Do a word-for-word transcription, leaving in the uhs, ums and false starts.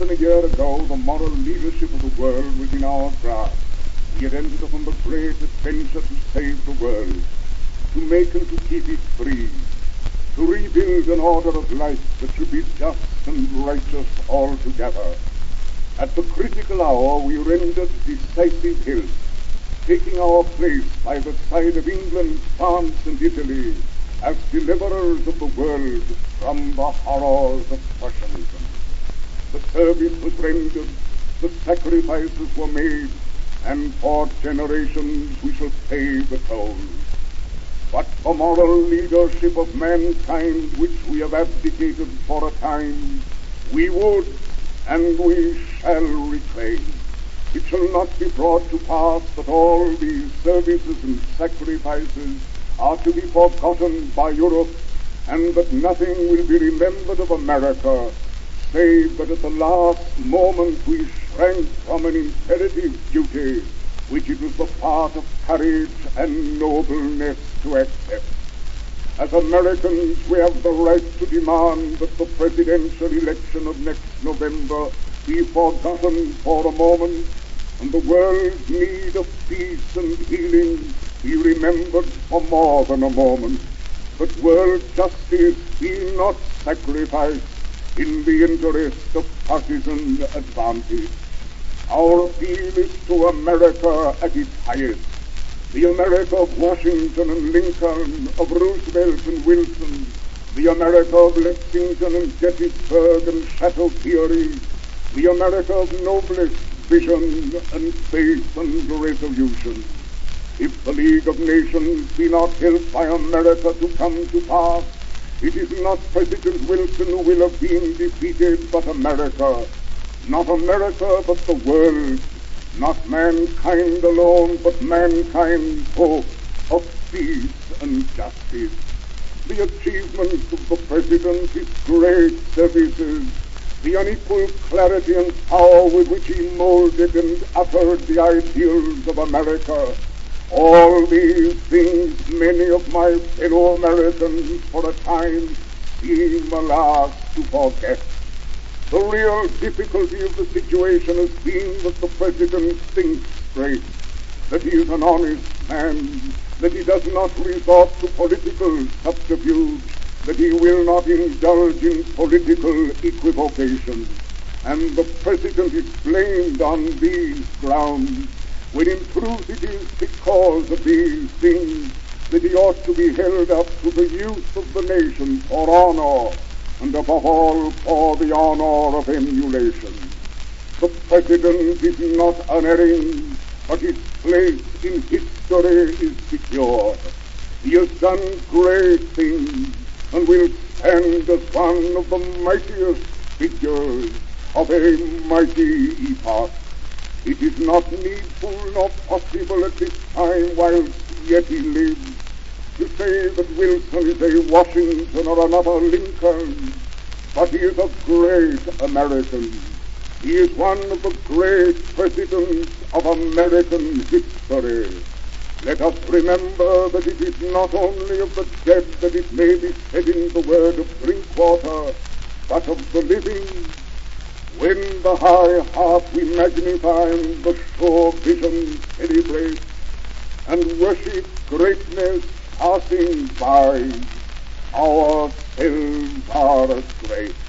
than a year ago, the moral leadership of the world was in our grasp. We had entered upon the great adventure to save the world, to make and to keep it free, to rebuild an order of life that should be just and righteous altogether. At the critical hour, we rendered decisive hill, taking our place by the side of England, France, and Italy as deliverers of the world from the horrors of Prussianism. The service was rendered, the sacrifices were made, and for generations we shall pay the toll. But the moral leadership of mankind, which we have abdicated for a time, we would and we shall reclaim. It shall not be brought to pass that all these services and sacrifices are to be forgotten by Europe, and that nothing will be remembered of America, save that at the last moment we shrank from an imperative duty which it was the part of courage and nobleness to accept. As Americans, we have the right to demand that the presidential election of next November be forgotten for a moment, and the world's need of peace and healing be remembered for more than a moment, that world justice be not sacrificed in the interest of partisan advantage. Our appeal is to America at its highest, the America of Washington and Lincoln, of Roosevelt and Wilson, the America of Lexington and Gettysburg and Chateau Thierry, the America of noblest vision and faith and resolution. If the League of Nations be not helped by America to come to pass, it is not President Wilson who will have been defeated, but America. Not America, but the world. Not mankind alone, but mankind's hope of peace and justice. The achievements of the President, his great services, the unequal clarity and power with which he molded and uttered the ideals of America, all these things many of my fellow Americans for a time seem, alas, to forget. The real difficulty of the situation has been that the President thinks straight, that he is an honest man, that he does not resort to political subterfuge, that he will not indulge in political equivocation. And the President is blamed on these grounds, when in truth it is because of these things that he ought to be held up to the use of the nation for honor, and above all for the honor of emulation. The President is not unerring, but his place in history is secure. He has done great things, and will stand as one of the mightiest figures of a mighty epoch. It is not needful nor possible at this time, whilst yet he lives, to say that Wilson is a Washington or another Lincoln, but he is a great American. He is one of the great presidents of American history. Let us remember that it is not only of the dead that it may be said in the word of Drinkwater, but of the living. When the high heart we magnify and the sure vision celebrate, and worship greatness passing by, ourselves are as great.